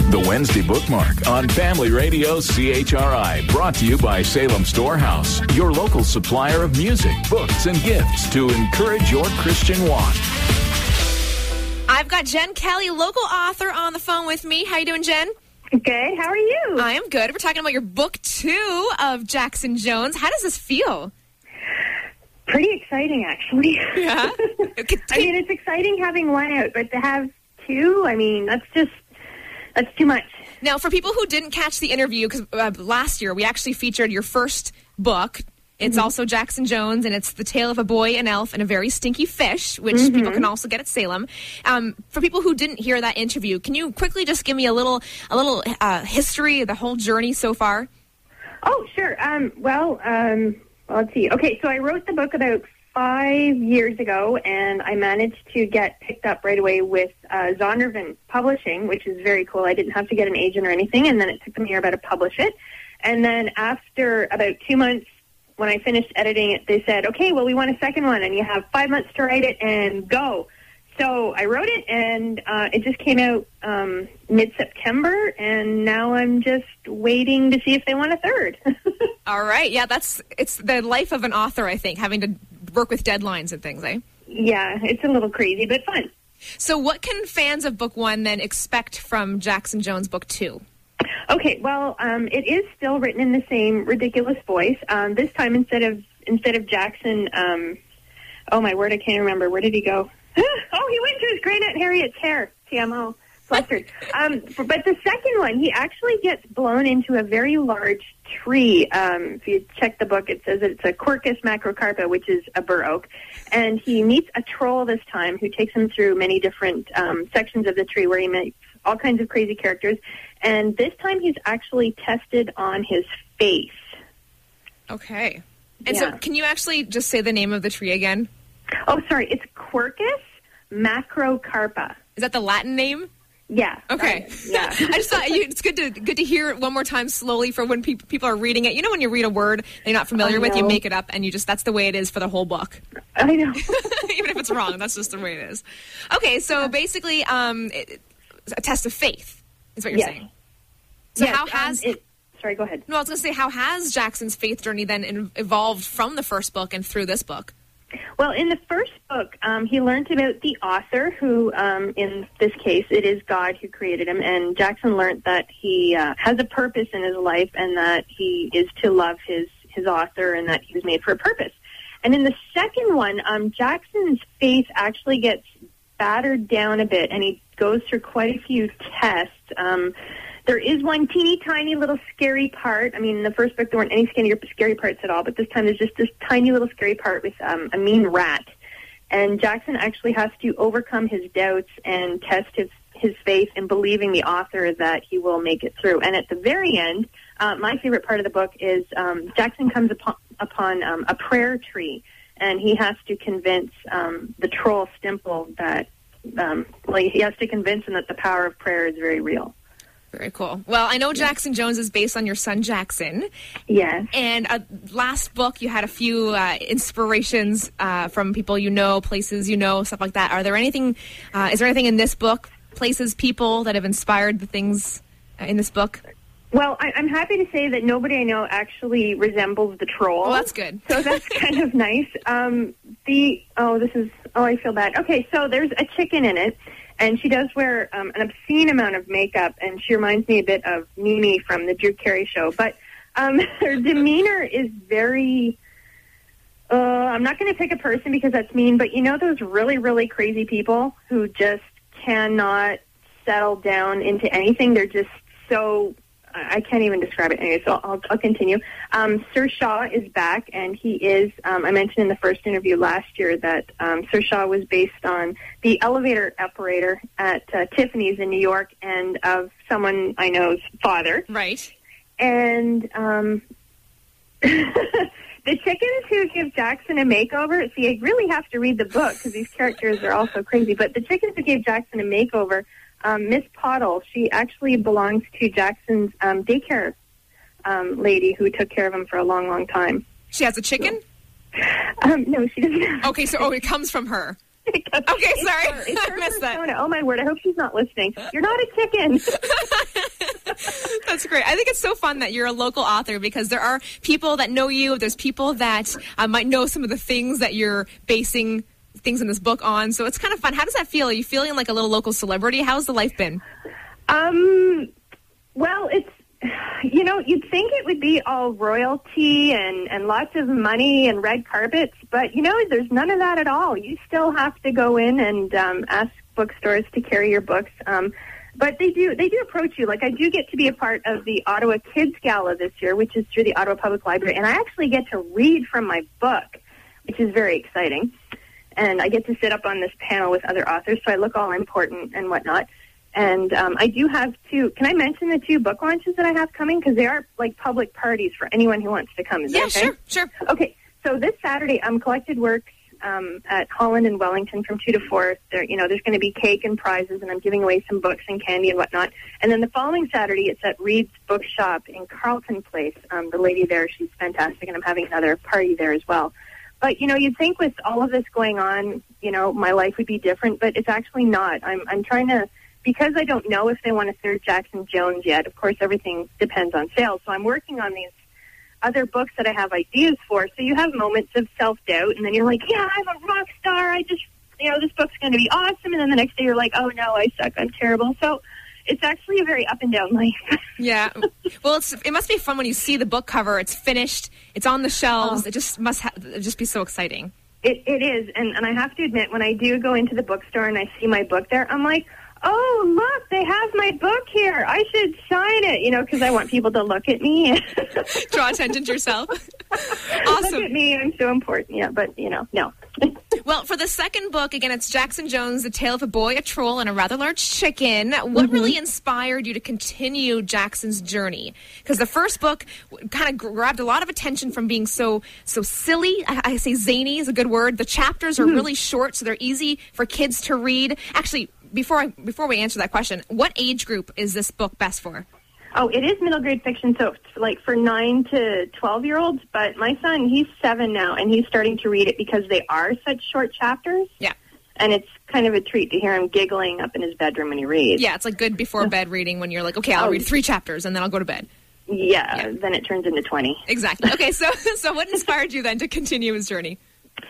The Wednesday Bookmark on Family Radio CHRI, brought to you by Salem Storehouse, your local supplier of music, books, and gifts to encourage your Christian walk. I've got Jen Kelly, local author, on the phone with me. How you doing, Jen? Good. How are you? I am good. We're talking about your book 2 of Jackson Jones. How does this feel? Pretty exciting, actually. Yeah? I mean, it's exciting having one out, but to have 2, I mean, that's too much. Now, for people who didn't catch the interview, because last year we actually featured your first book. It's also Jackson Jones, and it's The Tale of a Boy, an Elf, and a Very Stinky Fish, which people can also get at Salem. For people who didn't hear that interview, can you quickly just give me a little history of the whole journey so far? Oh, sure. Let's see. Okay, so I wrote the book about 5 years ago, and I managed to get picked up right away with Zondervan Publishing, which is very cool. I didn't have to get an agent or anything, and then it took them a year about to publish it. And then after about 2 months, when I finished editing it, they said, okay, well, we want a second one, and you have 5 months to write it, and go. So I wrote it, and it just came out mid-September, and now I'm just waiting to see if they want a third. All right. Yeah, it's the life of an author, I think, having to work with deadlines and things, eh? Yeah, it's a little crazy, but fun. So what can fans of Book 1 then expect from Jackson Jones Book 2? Okay, well, it is still written in the same ridiculous voice. This time, instead of Jackson, oh my word, I can't remember. Where did he go? Oh, he went to his great Aunt Harriet's hair. TMO, flustered. But the second one, he actually gets blown into a very large tree. If you check the book, it says it's a Quercus macrocarpa, which is a bur oak. And he meets a troll this time who takes him through many different sections of the tree where he meets all kinds of crazy characters. And this time he's actually tested on his face. Okay. And so can you actually just say the name of the tree again? Oh, sorry. It's Quercus macrocarpa. Is that the Latin name? Yeah. Okay. Yeah. I just thought it's good to hear it one more time slowly for when people are reading it. You know, when you read a word you're not familiar with, you make it up, and that's the way it is for the whole book. I know. Even if it's wrong, that's just the way it is. Okay, so basically, a test of faith is what you're saying. So how has sorry, go ahead. No, I was going to say, how has Jackson's faith journey then evolved from the first book and through this book? Well, in the first book, he learned about the author, who, in this case, it is God who created him, and Jackson learned that he has a purpose in his life, and that he is to love his author, and that he was made for a purpose. And in the second one, Jackson's faith actually gets battered down a bit, and he goes through quite a few tests. There is one teeny tiny little scary part. I mean, in the first book, there weren't any scary parts at all, but this time there's just this tiny little scary part with a mean rat. And Jackson actually has to overcome his doubts and test his faith in believing the author that he will make it through. And at the very end, my favorite part of the book is Jackson comes upon a prayer tree, and he has to convince the troll Stimple that he has to convince him that the power of prayer is very real. Very cool. Well, I know Jackson Jones is based on your son, Jackson. Yes. And last book, you had a few inspirations from people you know, places you know, stuff like that. Is there anything in this book, places, people that have inspired the things in this book? Well, I'm happy to say that nobody I know actually resembles the troll. Well, that's good. So that's kind of nice. I feel bad. Okay, so there's a chicken in it. And she does wear an obscene amount of makeup, and she reminds me a bit of Mimi from the Drew Carey Show. But her demeanor is very... I'm not going to pick a person because that's mean, but you know those really, really crazy people who just cannot settle down into anything? They're just so... I can't even describe it anyway, so I'll continue. Sir Shaw is back, and he is, I mentioned in the first interview last year that Sir Shaw was based on the elevator operator at Tiffany's in New York and of someone I know's father. Right. And the chickens who give Jackson a makeover, see, I really have to read the book because these characters are all so crazy, but the chickens who gave Jackson a makeover, Miss Pottle, she actually belongs to Jackson's daycare lady who took care of him for a long, long time. She has a chicken? No, she doesn't. Okay, so it comes from her. Okay, sorry. It's her I missed that. Oh, my word. I hope she's not listening. You're not a chicken. That's great. I think it's so fun that you're a local author because there are people that know you. There's people that might know some of the things that you're basing things in this book on. So it's kind of fun. How does that feel? Are you feeling like a little local celebrity? How's the life been? Well, it's, you'd think it would be all royalty and lots of money and red carpets, but, there's none of that at all. You still have to go in and ask bookstores to carry your books. But they do approach you. Like, I do get to be a part of the Ottawa Kids Gala this year, which is through the Ottawa Public Library, and I actually get to read from my book, which is very exciting. And I get to sit up on this panel with other authors, so I look all important and whatnot. And I do have can I mention the 2 book launches that I have coming? Because they are like public parties for anyone who wants to come. Is that okay? Sure. Okay, so this Saturday, Collected Works at Holland and Wellington from 2 to 4. There's going to be cake and prizes, and I'm giving away some books and candy and whatnot. And then the following Saturday, it's at Reed's Bookshop in Carleton Place. The lady there, she's fantastic, and I'm having another party there as well. But, you'd think with all of this going on, my life would be different, but it's actually not. I'm trying to, because I don't know if they want to serve Jackson Jones yet. Of course, everything depends on sales. So I'm working on these other books that I have ideas for. So you have moments of self-doubt, and then you're like, yeah, I'm a rock star. This book's going to be awesome. And then the next day you're like, oh, no, I suck. I'm terrible. So it's actually a very up and down life. Yeah. Well, it must be fun when you see the book cover. It's finished. It's on the shelves. Oh. It just must just be so exciting. It is. And I have to admit, when I do go into the bookstore and I see my book there, I'm like, oh, look, they have my book here. I should sign it, because I want people to look at me. Draw attention to yourself. Awesome. Look at me. I'm so important. Yeah, but, no. Well, for the second book, again, it's Jackson Jones, The Tale of a Boy, a Troll, and a Rather Large Chicken. What really inspired you to continue Jackson's journey? Because the first book kind of grabbed a lot of attention from being so silly. I say zany is a good word. The chapters are really short, so they're easy for kids to read. Actually, before we answer that question, what age group is this book best for? Oh, it is middle grade fiction, so it's like for 9 to 12-year-olds. But my son, he's 7 now, and he's starting to read it because they are such short chapters. Yeah. And it's kind of a treat to hear him giggling up in his bedroom when he reads. Yeah, it's like good before bed reading when you're like, okay, I'll read 3 chapters and then I'll go to bed. Yeah, then it turns into 20. Exactly. Okay, so what inspired you then to continue his journey?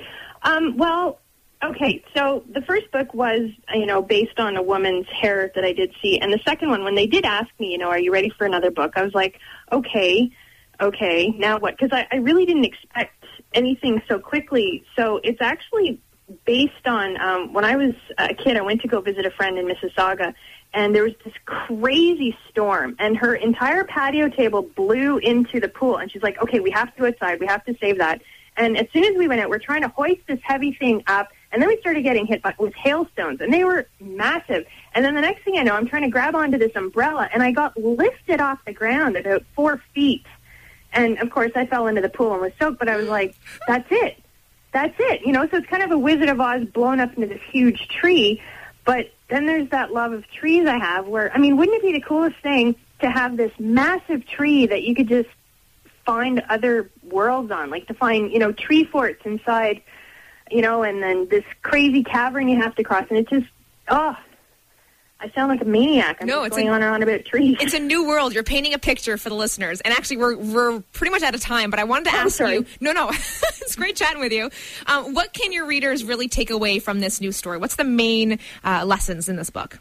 Okay, so the first book was, based on a woman's hair that I did see. And the second one, when they did ask me, are you ready for another book? I was like, okay, now what? Because I really didn't expect anything so quickly. So it's actually based on, when I was a kid, I went to go visit a friend in Mississauga, and there was this crazy storm, and her entire patio table blew into the pool. And she's like, okay, we have to go outside. We have to save that. And as soon as we went out, we're trying to hoist this heavy thing up, and then we started getting hit with hailstones, and they were massive. And then the next thing I know, I'm trying to grab onto this umbrella, and I got lifted off the ground about 4 feet. And, of course, I fell into the pool and was soaked, but I was like, that's it. So it's kind of a Wizard of Oz blown up into this huge tree. But then there's that love of trees I have where, wouldn't it be the coolest thing to have this massive tree that you could just find other worlds on, like to find, tree forts inside, and then this crazy cavern you have to cross. And it just, I sound like a maniac. I'm just going on and on about trees. It's a new world. You're painting a picture for the listeners. And actually, we're pretty much out of time, but I wanted to ask you. No. It's great chatting with you. What can your readers really take away from this new story? What's the main lessons in this book?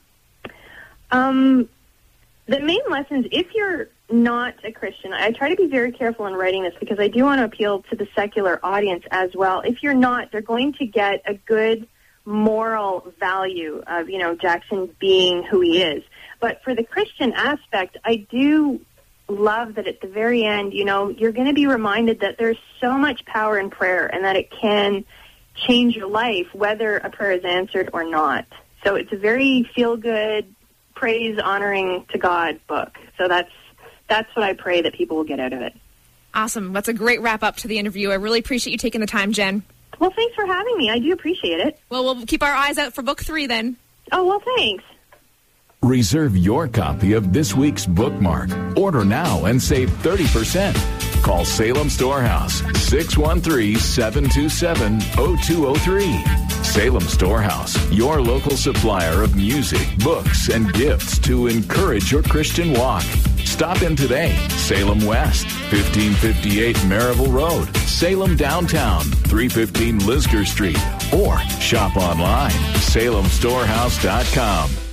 The main lessons, if you're not a Christian, I try to be very careful in writing this because I do want to appeal to the secular audience as well. If you're not, they're going to get a good moral value of, Jackson being who he is. But for the Christian aspect, I do love that at the very end, you're going to be reminded that there's so much power in prayer and that it can change your life, whether a prayer is answered or not. So it's a very feel-good, praise, honoring to God book. So that's what I pray that people will get out of it. Awesome. That's a great wrap-up to the interview. I really appreciate you taking the time, Jen. Well, thanks for having me. I do appreciate it. Well, we'll keep our eyes out for book 3 then. Oh, well, thanks. Reserve your copy of this week's bookmark. Order now and save 30%. Call Salem Storehouse, 613-727-0203. Salem Storehouse, your local supplier of music, books, and gifts to encourage your Christian walk. Stop in today. Salem West, 1558 Maryville Road. Salem Downtown, 315 Lisgar Street. Or shop online, salemstorehouse.com.